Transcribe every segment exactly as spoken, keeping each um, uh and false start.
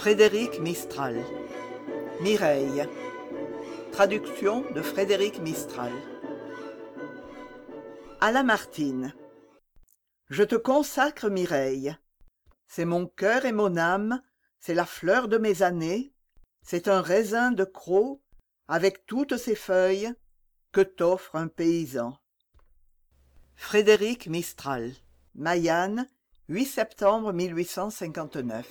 Frédéric Mistral. Mireille. Traduction de Frédéric Mistral. À Lamartine. Je te consacre, Mireille. C'est mon cœur et mon âme, c'est la fleur de mes années, c'est un raisin de croc, avec toutes ses feuilles, que t'offre un paysan. Frédéric Mistral. Mayanne, huit septembre mille huit cent cinquante-neuf.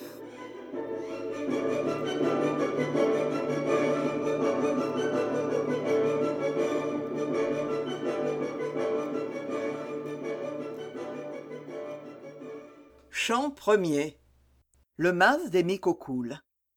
Chant premier. Le mas des Micocoules.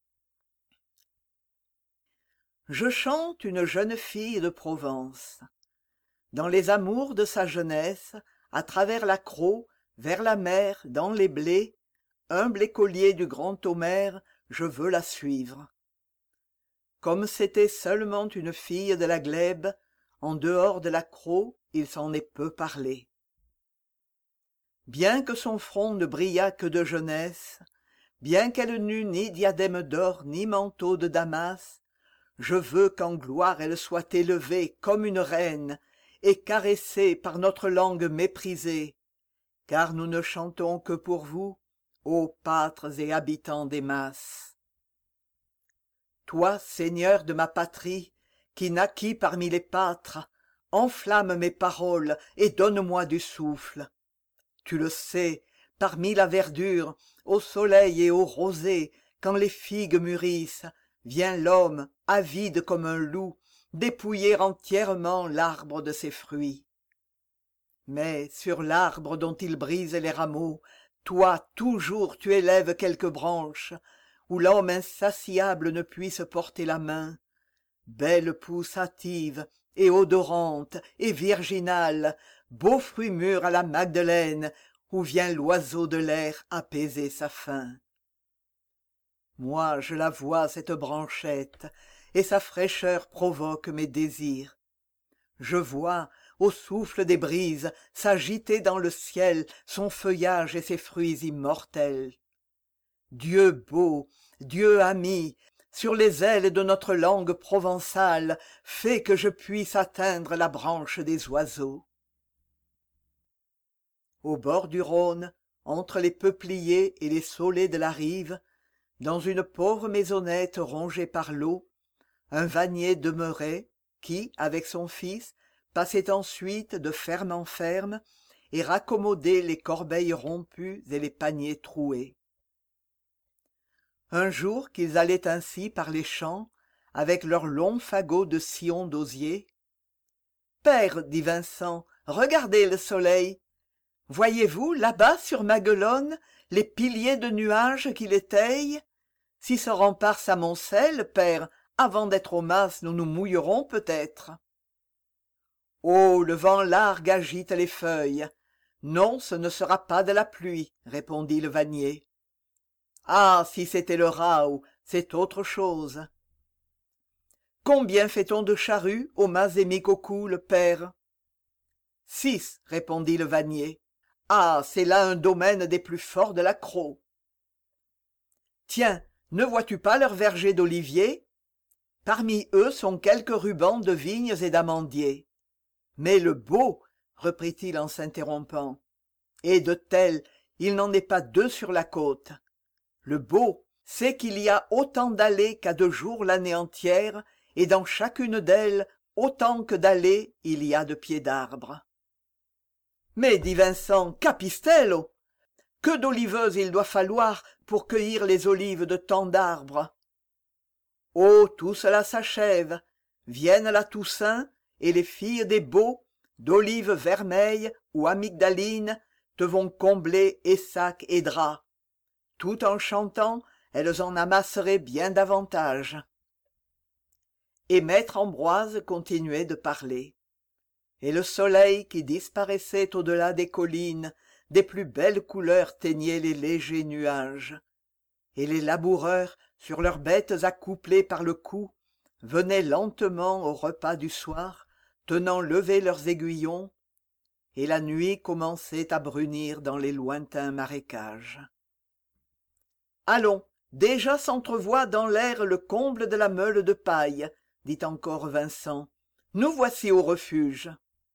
Je chante une jeune fille de Provence. Dans les amours de sa jeunesse, à travers la Crau, vers la mer, dans les blés, humble écolier du grand Homère, je veux la suivre. Comme c'était seulement une fille de la glèbe, en dehors de la Crau, il s'en est peu parlé. Bien que son front ne brillât que de jeunesse, bien qu'elle n'eût ni diadème d'or ni manteau de Damas, je veux qu'en gloire elle soit élevée comme une reine et caressée par notre langue méprisée, car nous ne chantons que pour vous, ô pâtres et habitants des masses. Toi, Seigneur de ma patrie, qui naquis parmi les pâtres, enflamme mes paroles et donne-moi du souffle. Tu le sais, parmi la verdure, au soleil et aux rosées, quand les figues mûrissent, vient l'homme, avide comme un loup, dépouiller entièrement l'arbre de ses fruits. Mais sur l'arbre dont il brise les rameaux, toi toujours tu élèves quelques branches, où l'homme insatiable ne puisse porter la main. Belle pousse hâtive, et odorante, et virginale, beau fruit mûr à la Magdeleine, où vient l'oiseau de l'air apaiser sa faim. Moi je la vois cette branchette, et sa fraîcheur provoque mes désirs. Je vois, au souffle des brises, s'agiter dans le ciel son feuillage et ses fruits immortels. Dieu beau, Dieu ami, sur les ailes de notre langue provençale, fais que je puisse atteindre la branche des oiseaux. Au bord du Rhône, entre les peupliers et les saulées de la rive, dans une pauvre maisonnette rongée par l'eau, un vannier demeurait, qui, avec son fils, passait ensuite de ferme en ferme et raccommodait les corbeilles rompues et les paniers troués. Un jour qu'ils allaient ainsi par les champs, avec leurs longs fagots de sillons d'osier. « Père, dit Vincent, regardez le soleil. Voyez-vous, là-bas sur Maguelonne, les piliers de nuages qui l'étayent? Si ce rempart s'amoncelle, père, avant d'être au mas, nous nous mouillerons peut-être. » « Oh, le vent largue agite les feuilles. Non, ce ne sera pas de la pluie, répondit le vannier. Ah, si c'était le Rao, c'est autre chose. Combien fait-on de charrues au mas des Micocoules, père? Six, répondit le vannier. Ah, c'est là un domaine des plus forts de la Crau. Tiens, ne vois-tu pas leurs vergers d'oliviers? Parmi eux sont quelques rubans de vignes et d'amandiers. Mais le beau, reprit-il en s'interrompant, et de tel, il n'en est pas deux sur la côte. Le beau, c'est qu'il y a autant d'allées qu'à de jours l'année entière, et dans chacune d'elles, autant que d'allées il y a de pieds d'arbres. Mais, dit Vincent, capistello! Que d'oliveuses il doit falloir pour cueillir les olives de tant d'arbres! Oh, tout cela s'achève. Vienne la Toussaint, et les filles des beaux, d'olives vermeilles ou amygdalines, te vont combler essac et drap. Tout en chantant, elles en amasseraient bien davantage. Et maître Ambroise continuait de parler. Et le soleil qui disparaissait au-delà des collines, des plus belles couleurs teignait les légers nuages. Et les laboureurs, sur leurs bêtes accouplées par le cou, venaient lentement au repas du soir, tenant levés leurs aiguillons, et la nuit commençait à brunir dans les lointains marécages. « Allons, déjà s'entrevoit dans l'air le comble de la meule de paille, dit encore Vincent. Nous voici au refuge.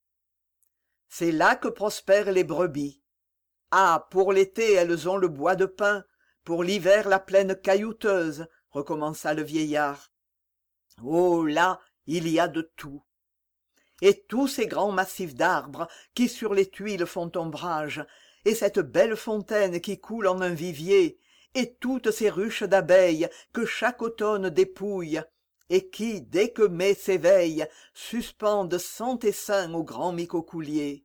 C'est là que prospèrent les brebis. Ah, pour l'été elles ont le bois de pin, pour l'hiver la plaine caillouteuse, recommença le vieillard. Oh là, il y a de tout. Et tous ces grands massifs d'arbres qui sur les tuiles font ombrage, et cette belle fontaine qui coule en un vivier, et toutes ces ruches d'abeilles que chaque automne dépouille, et qui, dès que mai s'éveille, suspendent cent essaims au grand micocoulier.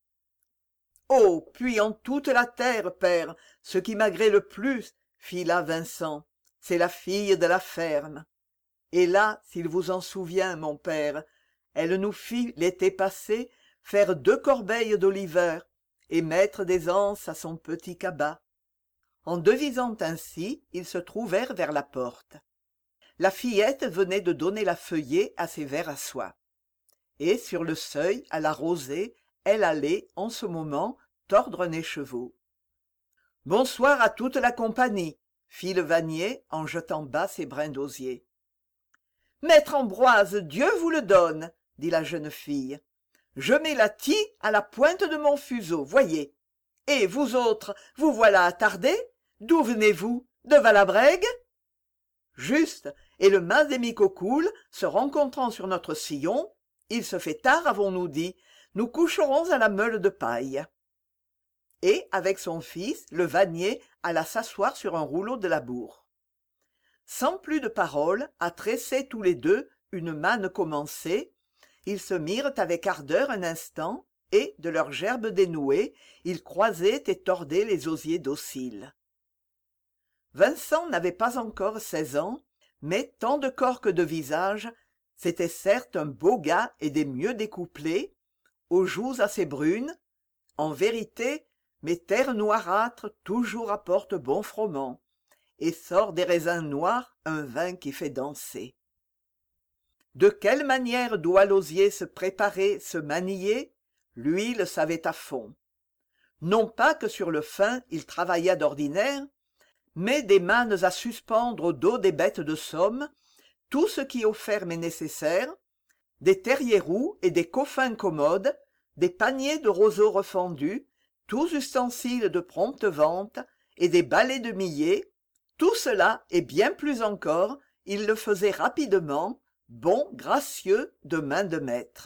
Oh, puis en toute la terre, père, ce qui m'agrée le plus, fit là Vincent, c'est la fille de la ferme. Et là, s'il vous en souvient, mon père, elle nous fit, l'été passé, faire deux corbeilles d'olivers et mettre des anses à son petit cabas. En devisant ainsi, ils se trouvèrent vers la porte. La fillette venait de donner la feuillée à ses vers à soie. Et sur le seuil, à la rosée, elle allait, en ce moment, tordre un écheveau. « Bonsoir à toute la compagnie !» fit le vannier en jetant bas ses brins d'osier. « Maître Ambroise, Dieu vous le donne !» dit la jeune fille. « Je mets la tie à la pointe de mon fuseau, voyez. Et vous autres, vous voilà attardés. D'où venez-vous? De Valabrègue ?» Juste, et le mas des Micocoules, se rencontrant sur notre sillon, il se fait tard, avons-nous dit, nous coucherons à la meule de paille. Et, avec son fils, le vannier alla s'asseoir sur un rouleau de labour. Sans plus de paroles, à tresser tous les deux une manne commencée, ils se mirent avec ardeur un instant, et, de leurs gerbes dénouées, ils croisaient et tordaient les osiers dociles. Vincent n'avait pas encore seize ans, mais tant de corps que de visage, c'était certes un beau gars et des mieux découplés, aux joues assez brunes. En vérité, mes terres noirâtres toujours apportent bon froment, et sort des raisins noirs un vin qui fait danser. De quelle manière doit l'osier se préparer, se manier? Lui le savait à fond. Non pas que sur le fin il travaillât d'ordinaire, mais des mannes à suspendre au dos des bêtes de somme, tout ce qui aux fermes est nécessaire, des terriers roux et des coffins commodes, des paniers de roseaux refendus, tous ustensiles de prompte vente, et des balais de millet, tout cela et bien plus encore, il le faisait rapidement, bon, gracieux, de main de maître.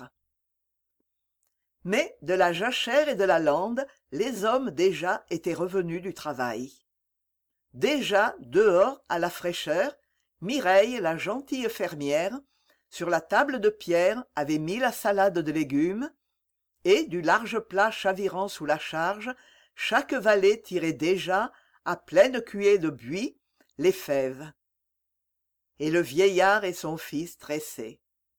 Mais de la jachère et de la lande, les hommes déjà étaient revenus du travail. Déjà, dehors, à la fraîcheur, Mireille, la gentille fermière, sur la table de pierre avait mis la salade de légumes, et du large plat chavirant sous la charge, chaque valet tirait déjà, à pleine cuée de buis, les fèves. Et le vieillard et son fils tressaient.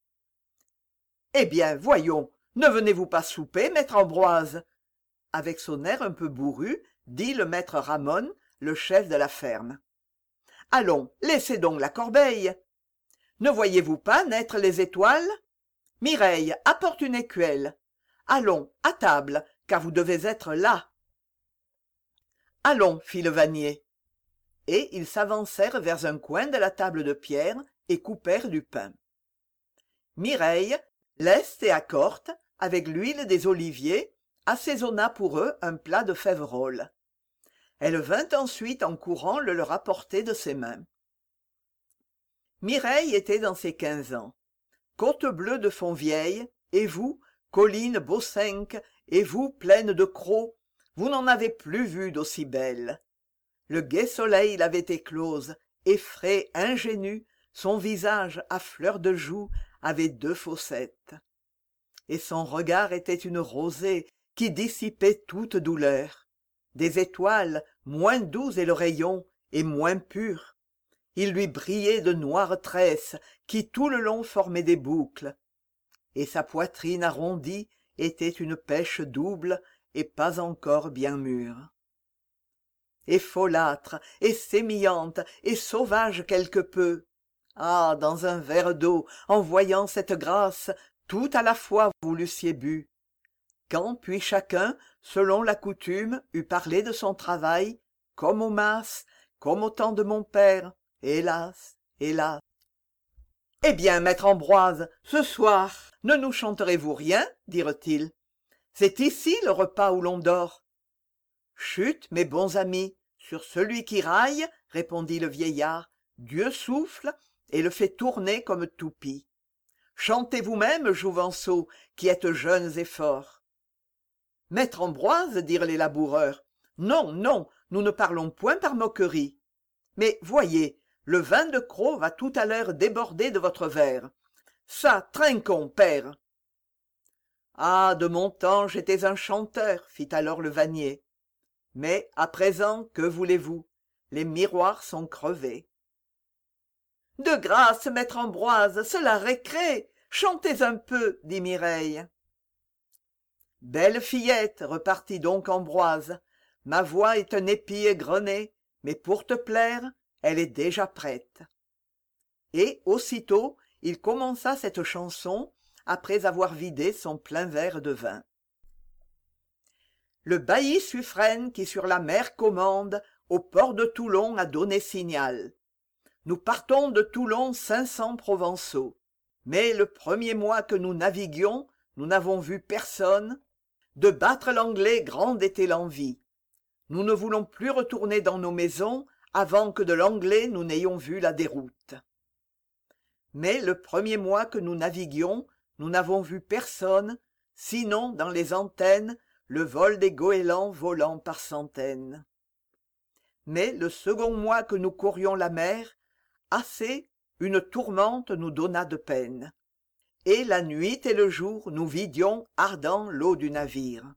« Eh bien, voyons, ne venez-vous pas souper, maître Ambroise ?» Avec son air un peu bourru, dit le maître Ramon, le chef de la ferme. « Allons, laissez donc la corbeille. Ne voyez-vous pas naître les étoiles? Mireille, apporte une écuelle. Allons, à table, car vous devez être là. » « Allons, fit le vannier. Et ils s'avancèrent vers un coin de la table de pierre et coupèrent du pain. Mireille, leste et accorte, avec l'huile des oliviers, assaisonna pour eux un plat de fèves-rolles. Elle vint ensuite en courant le leur apporter de ses mains. Mireille était dans ses quinze ans. Côte bleue de Fontvieille, et vous, colline Beaucinq, et vous, plaine de Crau, vous n'en avez plus vu d'aussi belle. Le gai soleil l'avait éclose, et frais, ingénu, son visage à fleur de joue avait deux fossettes. Et son regard était une rosée qui dissipait toute douleur. Des étoiles, moins doux est le rayon, et moins pur. Il lui brillait de noires tresses qui tout le long formaient des boucles. Et sa poitrine arrondie était une pêche double et pas encore bien mûre. Et folâtre, et sémillante, et sauvage quelque peu. Ah, dans un verre d'eau, en voyant cette grâce, tout à la fois vous l'eussiez bu. Quand puis chacun, selon la coutume, eut parlé de son travail, comme aux masses, comme au temps de mon père, hélas, hélas. Eh bien, maître Ambroise, ce soir, ne nous chanterez-vous rien, dirent-ils. C'est ici le repas où l'on dort. Chut, mes bons amis, sur celui qui raille, répondit le vieillard, Dieu souffle et le fait tourner comme toupie. Chantez vous-même, jouvenceaux, qui êtes jeunes et forts. Maître Ambroise, dirent les laboureurs, non, non, nous ne parlons point par moquerie. Mais voyez, le vin de Cros va tout à l'heure déborder de votre verre. Ça, trinquons, père. Ah, de mon temps, j'étais un chanteur, fit alors le vannier. Mais, à présent, que voulez-vous? Les miroirs sont crevés. De grâce, maître Ambroise, cela récrée. Chantez un peu, dit Mireille. Belle fillette, repartit donc Ambroise, ma voix est un épi égrené, mais pour te plaire, elle est déjà prête. Et, aussitôt, il commença cette chanson, après avoir vidé son plein verre de vin. Le bailli Suffren qui sur la mer commande, au port de Toulon a donné signal. Nous partons de Toulon cinq cents Provençaux. Mais le premier mois que nous naviguions, nous n'avons vu personne. De battre l'anglais grande était l'envie. Nous ne voulons plus retourner dans nos maisons avant que de l'anglais nous n'ayons vu la déroute. Mais le premier mois que nous naviguions, nous n'avons vu personne, sinon dans les antennes, le vol des goélands volant par centaines. Mais le second mois que nous courions la mer, assez, une tourmente nous donna de peine. Et la nuit et le jour nous vidions ardent l'eau du navire.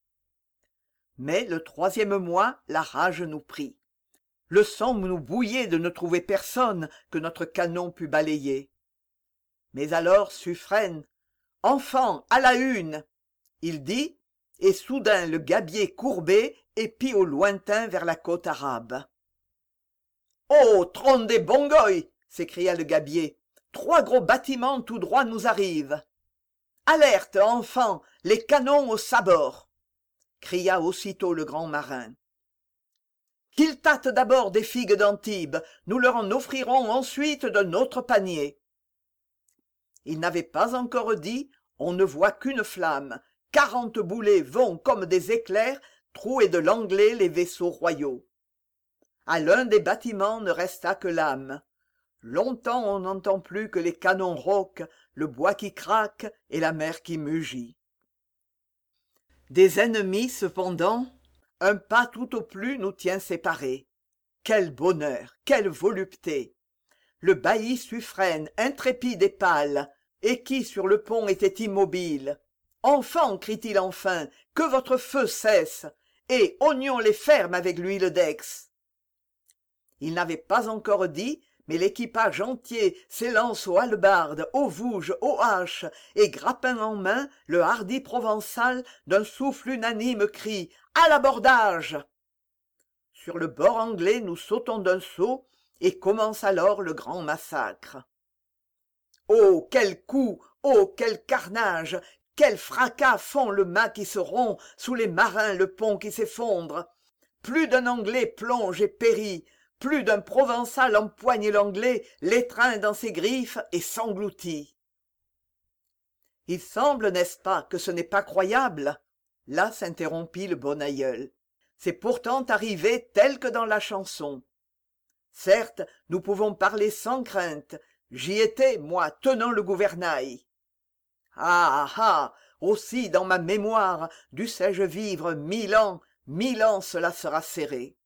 Mais le troisième mois, la rage nous prit. Le sang nous bouillait de ne trouver personne que notre canon pût balayer. Mais alors Suffren, « Enfants, à la une !» il dit, et soudain le gabier courbé épie au lointain vers la côte arabe. « Oh, tron des bongoïs !» s'écria le gabier. « Trois gros bâtiments tout droit nous arrivent. »« Alerte, enfants, les canons au sabord !» cria aussitôt le grand marin. « Qu'ils tâtent d'abord des figues d'Antibes, nous leur en offrirons ensuite de notre panier. » Il n'avait pas encore dit, on ne voit qu'une flamme, quarante boulets vont comme des éclairs trouer de l'anglais les vaisseaux royaux. À l'un des bâtiments ne resta que l'âme. Longtemps on n'entend plus que les canons rauques, le bois qui craque et la mer qui mugit. Des ennemis, cependant, un pas tout au plus nous tient séparés. Quel bonheur, quelle volupté! Le bailli Suffren, intrépide et pâle, et qui sur le pont était immobile. « Enfants, crie-t-il enfin, que votre feu cesse, et oignons les fermes avec l'huile d'aix. » Il n'avait pas encore dit, mais l'équipage entier s'élance aux hallebardes, aux vouges, aux haches, et grappin en main, le hardi provençal d'un souffle unanime crie « À l'abordage !» Sur le bord anglais nous sautons d'un saut, et commence alors le grand massacre. Oh, quel coup! Oh, quel carnage! Quel fracas font le mât qui se rompt, sous les marins le pont qui s'effondre! Plus d'un Anglais plonge et périt, plus d'un Provençal empoigne l'Anglais, l'étreint dans ses griffes et s'engloutit. Il semble, n'est-ce pas, que ce n'est pas croyable? Là s'interrompit le bon aïeul. C'est pourtant arrivé tel que dans la chanson. Certes, nous pouvons parler sans crainte. J'y étais, moi, tenant le gouvernail. Ah ah, aussi dans ma mémoire dussé-je vivre mille ans, mille ans cela sera serré.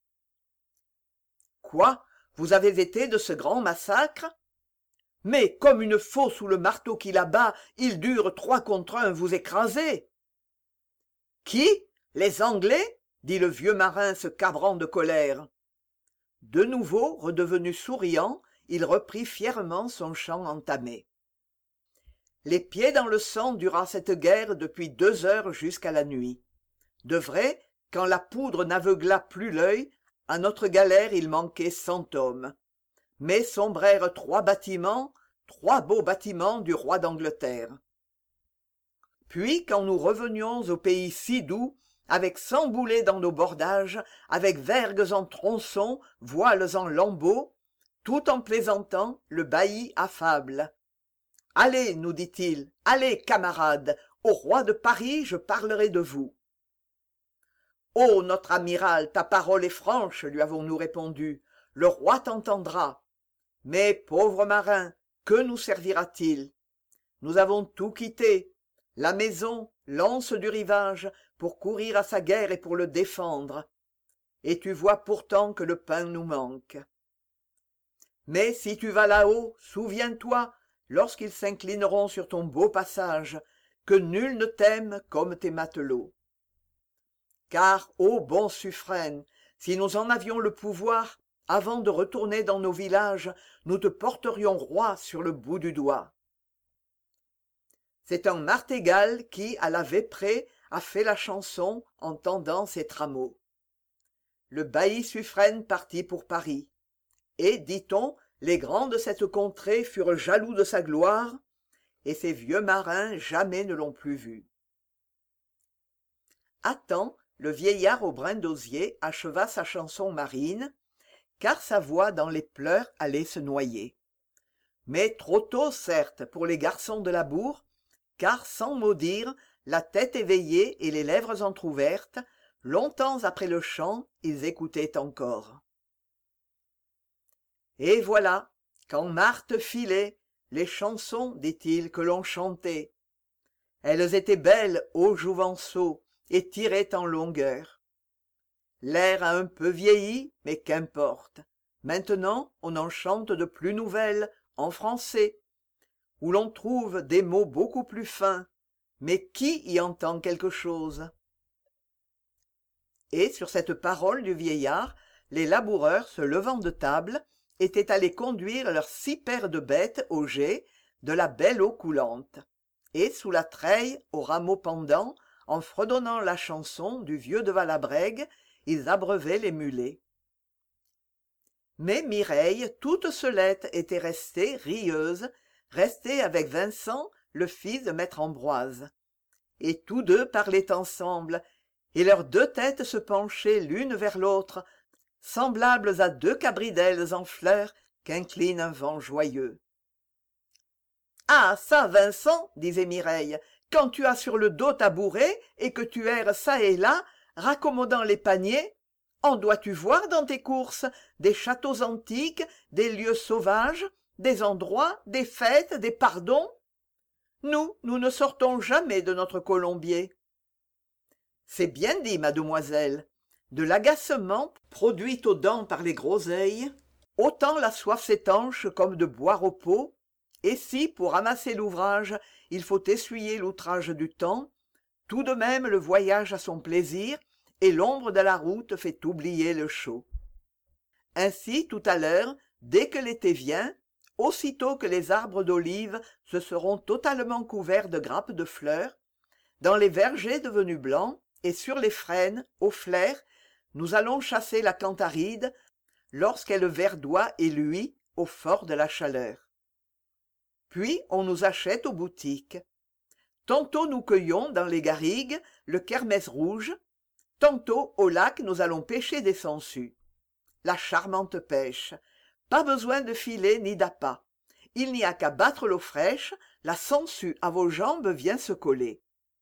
Quoi, vous avez été de ce grand massacre? Mais comme une faux sous le marteau qui l'abat, ils durent trois contre un vous écraser. Qui? Les Anglais? Dit le vieux marin se cabrant de colère. De nouveau redevenu souriant, il reprit fièrement son chant entamé. Les pieds dans le sang dura cette guerre depuis deux heures jusqu'à la nuit. De vrai, quand la poudre n'aveugla plus l'œil, à notre galère il manquait cent hommes. Mais sombrèrent trois bâtiments, trois beaux bâtiments du roi d'Angleterre. Puis, quand nous revenions au pays si doux, avec cent boulets dans nos bordages, avec vergues en tronçons, voiles en lambeaux, tout en plaisantant, le bailli affable. « Allez, nous dit-il, allez, camarades, au roi de Paris je parlerai de vous. »« Ô notre amiral, ta parole est franche, lui avons-nous répondu, le roi t'entendra. Mais, pauvre marin, que nous servira-t-il? Nous avons tout quitté, la maison, l'anse du rivage, pour courir à sa guerre et pour le défendre. Et tu vois pourtant que le pain nous manque. Mais si tu vas là-haut, souviens-toi, lorsqu'ils s'inclineront sur ton beau passage, que nul ne t'aime comme tes matelots. Car, ô bon suffrène, si nous en avions le pouvoir, avant de retourner dans nos villages, nous te porterions roi sur le bout du doigt. » C'est un Martégal qui, à la Vesprée, a fait la chanson en tendant ses trameaux. Le bailli suffrène partit pour Paris. Et, dit-on, les grands de cette contrée furent jaloux de sa gloire, et ces vieux marins jamais ne l'ont plus vu. Attends, le vieillard au brin d'osier acheva sa chanson marine, car sa voix dans les pleurs allait se noyer. Mais trop tôt, certes, pour les garçons de la bourre, car sans mot dire, la tête éveillée et les lèvres entr'ouvertes, longtemps après le chant, ils écoutaient encore. Et voilà, quand Marthe filait, les chansons, dit-il, que l'on chantait. Elles étaient belles, ô jouvenceaux, et tiraient en longueur. L'air a un peu vieilli, mais qu'importe. Maintenant, on en chante de plus nouvelles, en français, où l'on trouve des mots beaucoup plus fins. Mais qui y entend quelque chose? Et sur cette parole du vieillard, les laboureurs, se levant de table, étaient allés conduire leurs six paires de bêtes au jet de la belle eau coulante, et sous la treille, aux rameaux pendants, en fredonnant la chanson du vieux de Valabrègue, ils abreuvaient les mulets. Mais Mireille, toute seulette, était restée, rieuse, restée avec Vincent, le fils de maître Ambroise. Et tous deux parlaient ensemble, et leurs deux têtes se penchaient l'une vers l'autre, semblables à deux cabridelles en fleurs qu'incline un vent joyeux. « Ah ça, Vincent, disait Mireille, quand tu as sur le dos ta bourrée et que tu erres çà et là, raccommodant les paniers, en dois-tu voir dans tes courses des châteaux antiques, des lieux sauvages, des endroits, des fêtes, des pardons? Nous, nous ne sortons jamais de notre colombier. » C'est bien dit, mademoiselle. De l'agacement produit aux dents par les groseilles, autant la soif s'étanche comme de boire au pot, et si, pour amasser l'ouvrage, il faut essuyer l'outrage du temps, tout de même le voyage a son plaisir, et l'ombre de la route fait oublier le chaud. Ainsi, tout à l'heure, dès que l'été vient, aussitôt que les arbres d'olive se seront totalement couverts de grappes de fleurs, dans les vergers devenus blancs, et sur les frênes, au flair, nous allons chasser la cantaride, lorsqu'elle verdoie et luit au fort de la chaleur. Puis on nous achète aux boutiques. Tantôt nous cueillons dans les garrigues le kermès rouge, tantôt au lac nous allons pêcher des sangsues. La charmante pêche, pas besoin de filet ni d'appât. Il n'y a qu'à battre l'eau fraîche, la sangsue à vos jambes vient se coller.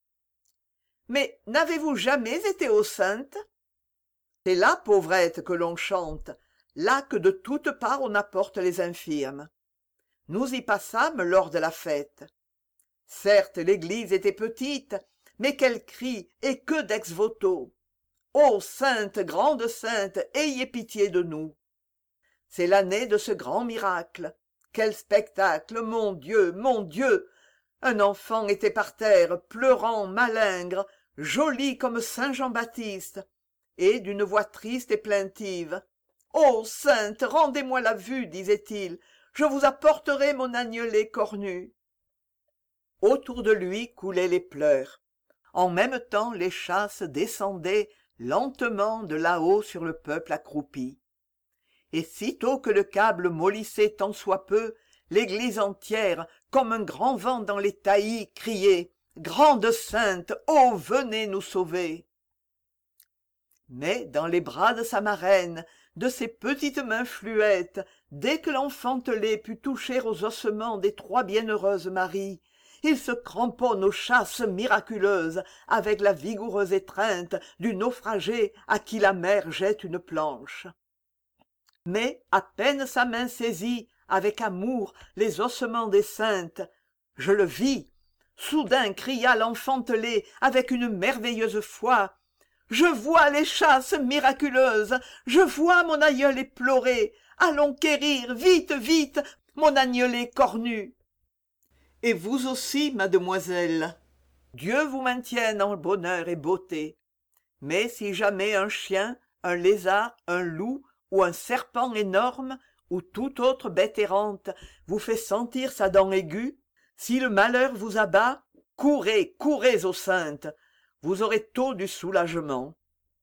Mais n'avez-vous jamais été aux Saintes? C'est là, pauvrette, que l'on chante, là que de toutes parts on apporte les infirmes. Nous y passâmes lors de la fête. Certes, l'église était petite, mais quel cri et que d'ex-voto! Ô sainte, grande sainte, ayez pitié de nous! C'est l'année de ce grand miracle. Quel spectacle, mon Dieu, mon Dieu! Un enfant était par terre, pleurant, malingre, joli comme saint Jean-Baptiste, et d'une voix triste et plaintive. « Ô sainte, rendez-moi la vue, disait-il, je vous apporterai mon agnelet cornu. » Autour de lui coulaient les pleurs. En même temps, les chasses descendaient lentement de là-haut sur le peuple accroupi. Et sitôt que le câble mollissait tant soit peu, l'église entière, comme un grand vent dans les taillis, criait « Grande sainte, ô venez nous sauver !» Mais dans les bras de sa marraine, de ses petites mains fluettes, dès que l'enfantelet put toucher aux ossements des trois bienheureuses Maries, il se cramponne aux chasses miraculeuses avec la vigoureuse étreinte du naufragé à qui la mer jette une planche. Mais à peine sa main saisit avec amour les ossements des saintes, je le vis, soudain cria l'enfantelet avec une merveilleuse foi. Je vois les chasses miraculeuses, je vois mon aïeul éploré, allons quérir, vite, vite, mon agnelé cornu. Et vous aussi, mademoiselle, Dieu vous maintienne en bonheur et beauté. Mais si jamais un chien, un lézard, un loup ou un serpent énorme, ou toute autre bête errante, vous fait sentir sa dent aiguë, si le malheur vous abat, courez, courez aux saintes, vous aurez tôt du soulagement.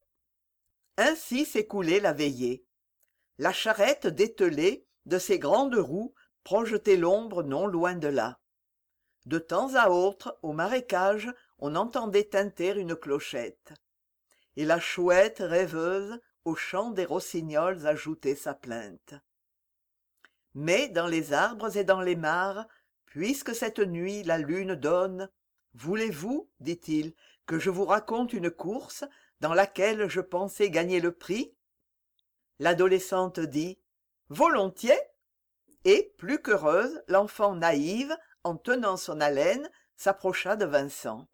Ainsi s'écoulait la veillée. La charrette dételée, de ses grandes roues, projetait l'ombre non loin de là. De temps à autre, au marécage, on entendait tinter une clochette. Et la chouette rêveuse, au chant des rossignols, ajoutait sa plainte. Mais dans les arbres et dans les mares, puisque cette nuit la lune donne, voulez-vous, dit-il, que je vous raconte une course dans laquelle je pensais gagner le prix? L'adolescente dit « Volontiers !» et, plus qu'heureuse, l'enfant naïve, en tenant son haleine, s'approcha de Vincent.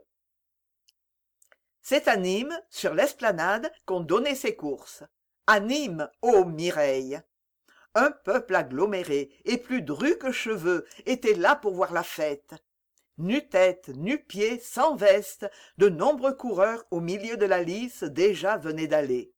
C'est à Nîmes, sur l'esplanade, qu'on donnait ces courses. À Nîmes, ô Mireille! Un peuple aggloméré, et plus dru que cheveux, était là pour voir la fête. Nu-tête, nu-pied, sans veste, de nombreux coureurs au milieu de la lice déjà venaient d'aller.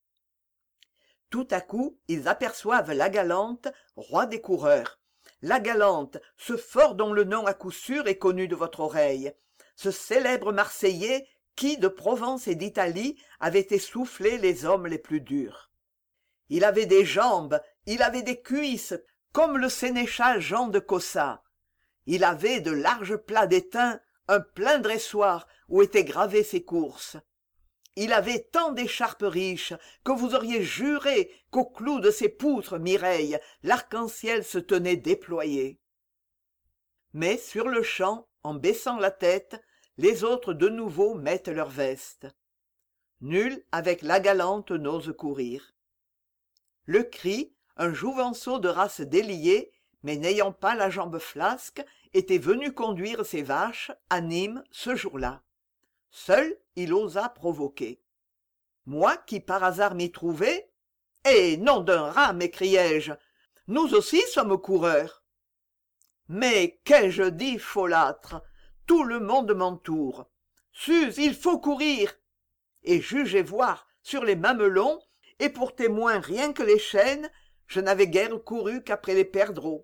Tout à coup, ils aperçoivent la Galante, roi des coureurs. La Galante, ce fort dont le nom à coup sûr est connu de votre oreille, ce célèbre Marseillais qui, de Provence et d'Italie, avait essoufflé les hommes les plus durs. Il avait des jambes, il avait des cuisses, comme le sénéchal Jean de Caussat. Il avait de larges plats d'étain, un plein dressoir où étaient gravées ses courses. Il avait tant d'écharpes riches que vous auriez juré qu'au clou de ses poutres, Mireille, l'arc-en-ciel se tenait déployé. Mais sur le champ, en baissant la tête, les autres de nouveau mettent leurs vestes. Nul avec la Galante n'ose courir. Le cri, un jouvenceau de race déliée, mais n'ayant pas la jambe flasque, était venu conduire ses vaches à Nîmes ce jour-là. Seul, il osa provoquer. Moi qui par hasard m'y trouvais, « Eh, nom d'un rat !» m'écriai-je, « nous aussi sommes coureurs. » Mais qu'ai-je dit, folâtre? Tout le monde m'entoure. Suze, il faut courir. Et jugez voir, sur les mamelons, et pour témoin rien que les chênes, je n'avais guère couru qu'après les perdreaux.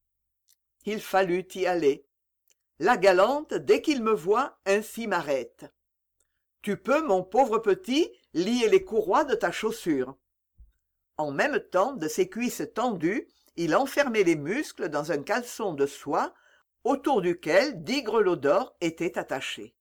Il fallut y aller. La Galante, dès qu'il me voit, ainsi m'arrête. « Tu peux, mon pauvre petit, lier les courroies de ta chaussure. » En même temps, de ses cuisses tendues, il enfermait les muscles dans un caleçon de soie, autour duquel dix grelots d'or étaient attachés.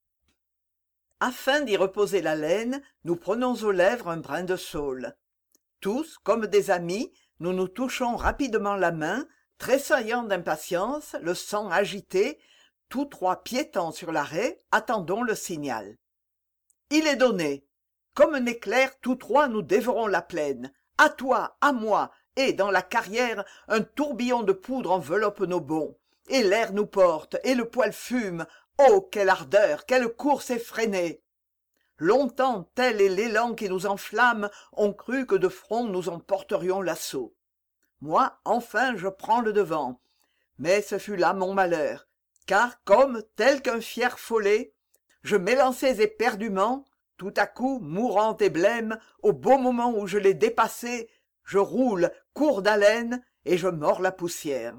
Afin d'y reposer la laine, nous prenons aux lèvres un brin de saule. Tous, comme des amis, nous nous touchons rapidement la main, tressaillant d'impatience, le sang agité, tous trois piétants sur l'arrêt, attendons le signal. Il est donné. Comme un éclair, tous trois nous dévorons la plaine. À toi, à moi, et, dans la carrière, un tourbillon de poudre enveloppe nos bonds. Et l'air nous porte, et le poil fume. Oh, quelle ardeur, quelle course effrénée! Longtemps, tel est l'élan qui nous enflamme, on crut que de front nous emporterions l'assaut. Moi, enfin, je prends le devant. Mais ce fut là mon malheur, car comme, tel qu'un fier follet, je m'élançais éperdument, tout à coup, mourante et blême, au beau moment où je l'ai dépassé, je roule, cours d'haleine, et je mords la poussière.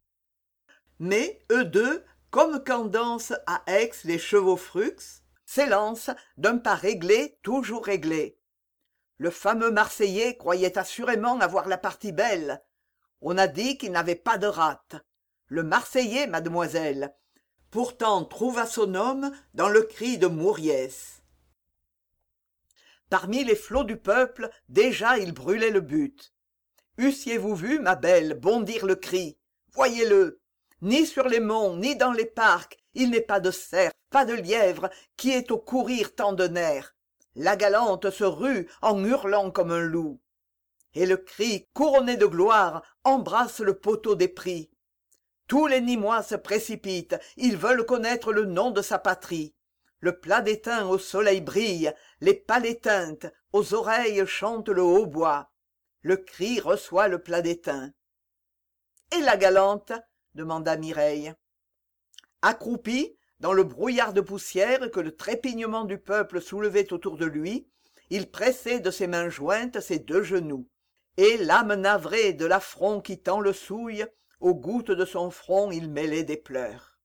Mais eux deux, comme quand dansent à Aix les chevaux frux, s'élancent d'un pas réglé, toujours réglé. Le fameux Marseillais croyait assurément avoir la partie belle. On a dit qu'il n'avait pas de rate. Le Marseillais, mademoiselle, pourtant trouva son homme dans le cri de Mouriès. Parmi les flots du peuple, déjà il brûlait le but. Eussiez-vous vu, ma belle, bondir le cri? Voyez-le! Ni sur les monts, ni dans les parcs, il n'est pas de cerf, pas de lièvre, qui ait au courir tant de nerfs. La galante se rue en hurlant comme un loup. Et le cri, couronné de gloire, embrasse le poteau des prix. Tous les Nîmois se précipitent, ils veulent connaître le nom de sa patrie. Le plat d'étain au soleil brille, les palais teintent, aux oreilles chante le hautbois. Le cri reçoit le plat d'étain. Et la galante? Demanda Mireille. Accroupi, dans le brouillard de poussière que le trépignement du peuple soulevait autour de lui, il pressait de ses mains jointes ses deux genoux, et l'âme navrée de l'affront qui tend le souille, aux gouttes de son front il mêlait des pleurs.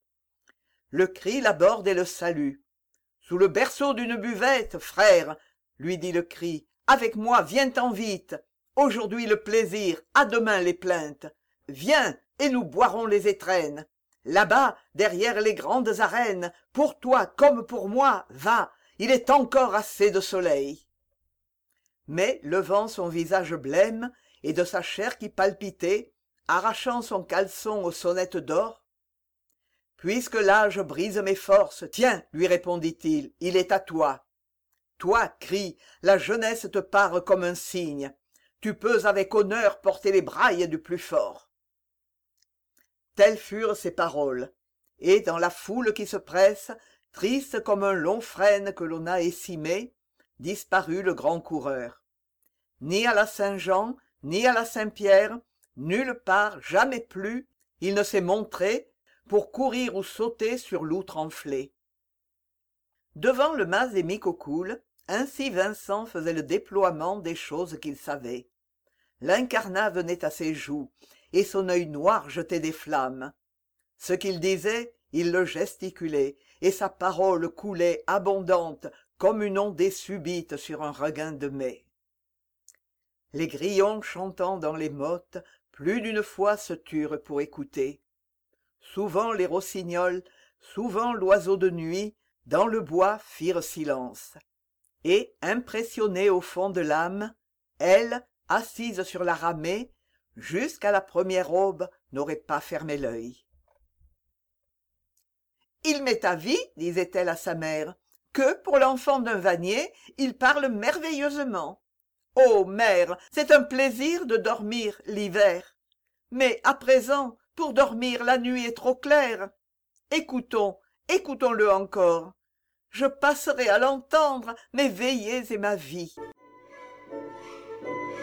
Le cri l'aborde et le salue. Sous le berceau d'une buvette, frère, lui dit le cri, avec moi, viens-t'en vite. Aujourd'hui le plaisir, à demain les plaintes. Viens, et nous boirons les étrennes. Là-bas, derrière les grandes arènes, pour toi comme pour moi, va, il est encore assez de soleil. Mais, levant son visage blême, et de sa chair qui palpitait, arrachant son caleçon aux sonnettes d'or, « Puisque l'âge brise mes forces, tiens, lui répondit-il, il est à toi. Toi, crie, la jeunesse te pare comme un cygne. Tu peux avec honneur porter les brailles du plus fort. » Telles furent ses paroles, et dans la foule qui se presse, triste comme un long frêne que l'on a écimé, disparut le grand coureur. Ni à la Saint-Jean, ni à la Saint-Pierre, nulle part, jamais plus, il ne s'est montré pour courir ou sauter sur l'outre enflée. Devant le mas des Micocoul, ainsi Vincent faisait le déploiement des choses qu'il savait. L'incarnat venait à ses joues, et son œil noir jetait des flammes. Ce qu'il disait, il le gesticulait, et sa parole coulait abondante comme une ondée subite sur un regain de mai. Les grillons chantant dans les mottes, plus d'une fois se turent pour écouter. Souvent les rossignols, souvent l'oiseau de nuit, dans le bois firent silence. Et, impressionnée au fond de l'âme, elle, assise sur la ramée, jusqu'à la première aube, n'aurait pas fermé l'œil. « Il m'est avis, disait-elle à sa mère, que, pour l'enfant d'un vannier, il parle merveilleusement. Ô mère, c'est un plaisir de dormir l'hiver. Mais, à présent, pour dormir, la nuit est trop claire. Écoutons, écoutons-le encore. Je passerai à l'entendre mes veillées et ma vie. »